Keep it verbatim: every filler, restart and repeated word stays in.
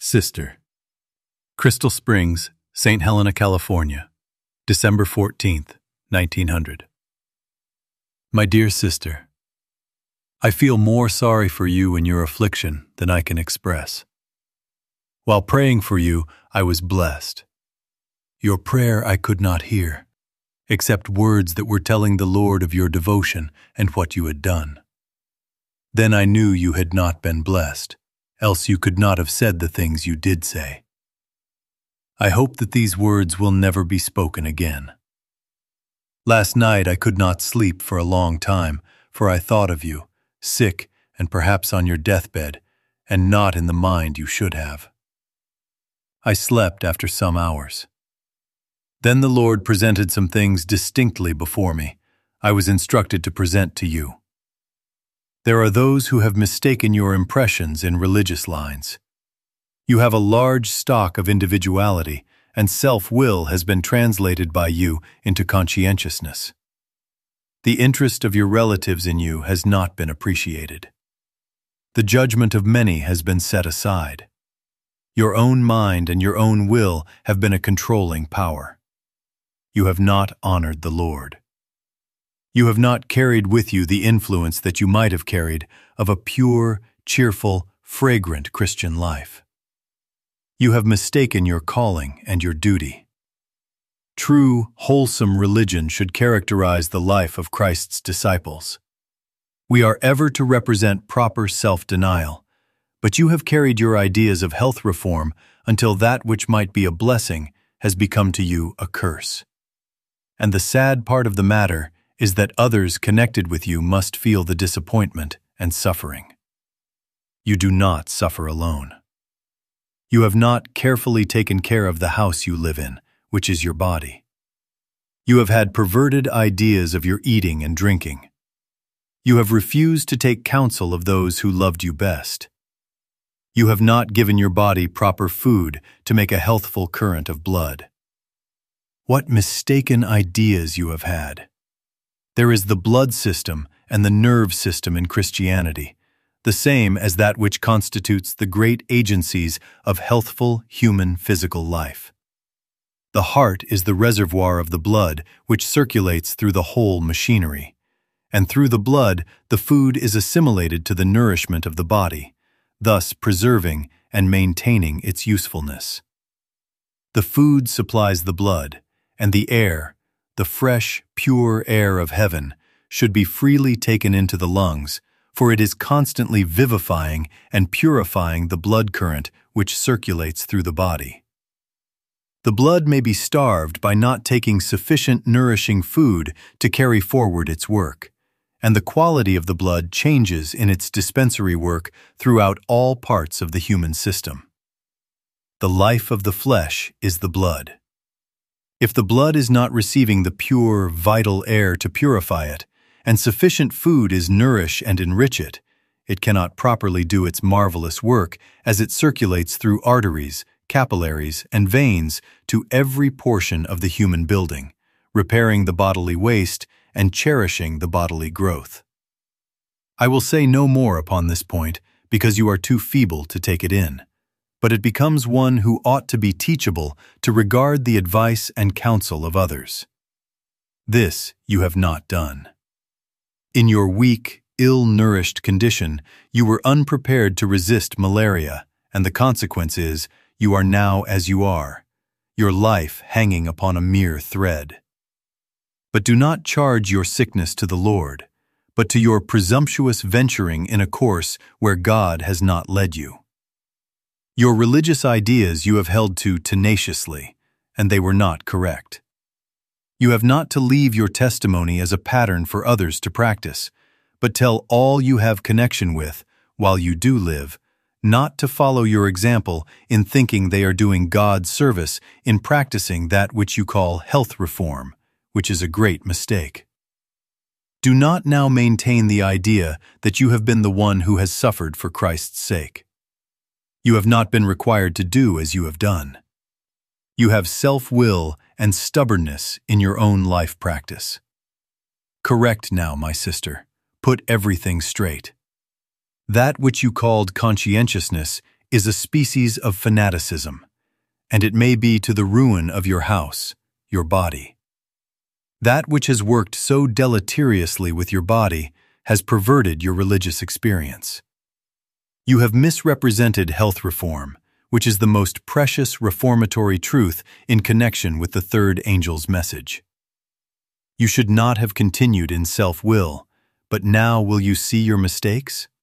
Sister. Crystal Springs, Saint Helena, California, December fourteenth, nineteen hundred. My dear sister, I feel more sorry for you in your affliction than I can express. While praying for you, I was blessed. Your prayer I could not hear, except words that were telling the Lord of your devotion and what you had done. Then I knew you had not been blessed, else you could not have said the things you did say. I hope that these words will never be spoken again. Last night I could not sleep for a long time, for I thought of you, sick and perhaps on your deathbed, and not in the mind you should have. I slept after some hours. Then the Lord presented some things distinctly before me. I was instructed to present to you. There are those who have mistaken your impressions in religious lines. You have a large stock of individuality, and self-will has been translated by you into conscientiousness. The interest of your relatives in you has not been appreciated. The judgment of many has been set aside. Your own mind and your own will have been a controlling power. You have not honored the Lord. You have not carried with you the influence that you might have carried of a pure, cheerful, fragrant Christian life. You have mistaken your calling and your duty. True, wholesome religion should characterize the life of Christ's disciples. We are ever to represent proper self-denial, but you have carried your ideas of health reform until that which might be a blessing has become to you a curse. And the sad part of the matter is that others connected with you must feel the disappointment and suffering. You do not suffer alone. You have not carefully taken care of the house you live in, which is your body. You have had perverted ideas of your eating and drinking. You have refused to take counsel of those who loved you best. You have not given your body proper food to make a healthful current of blood. What mistaken ideas you have had! There is the blood system and the nerve system in Christianity, the same as that which constitutes the great agencies of healthful human physical life. The heart is the reservoir of the blood which circulates through the whole machinery, and through the blood the food is assimilated to the nourishment of the body, thus preserving and maintaining its usefulness. The food supplies the blood, and the air, the fresh, pure air of heaven, should be freely taken into the lungs, for it is constantly vivifying and purifying the blood current which circulates through the body. The blood may be starved by not taking sufficient nourishing food to carry forward its work, and the quality of the blood changes in its dispensary work throughout all parts of the human system. The life of the flesh is the blood. If the blood is not receiving the pure, vital air to purify it, and sufficient food is nourish and enrich it, it cannot properly do its marvelous work as it circulates through arteries, capillaries, and veins to every portion of the human building, repairing the bodily waste and cherishing the bodily growth. I will say no more upon this point because you are too feeble to take it in, but it becomes one who ought to be teachable to regard the advice and counsel of others. This you have not done. In your weak, ill-nourished condition, you were unprepared to resist malaria, and the consequence is you are now as you are, your life hanging upon a mere thread. But do not charge your sickness to the Lord, but to your presumptuous venturing in a course where God has not led you. Your religious ideas you have held to tenaciously, and they were not correct. You have not to leave your testimony as a pattern for others to practice, but tell all you have connection with, while you do live, not to follow your example in thinking they are doing God's service in practicing that which you call health reform, which is a great mistake. Do not now maintain the idea that you have been the one who has suffered for Christ's sake. You have not been required to do as you have done. You have self-will and stubbornness in your own life practice. Correct now, my sister. Put everything straight. That which you called conscientiousness is a species of fanaticism, and it may be to the ruin of your house, your body. That which has worked so deleteriously with your body has perverted your religious experience. You have misrepresented health reform, which is the most precious reformatory truth in connection with the third angel's message. You should not have continued in self-will, but now will you see your mistakes?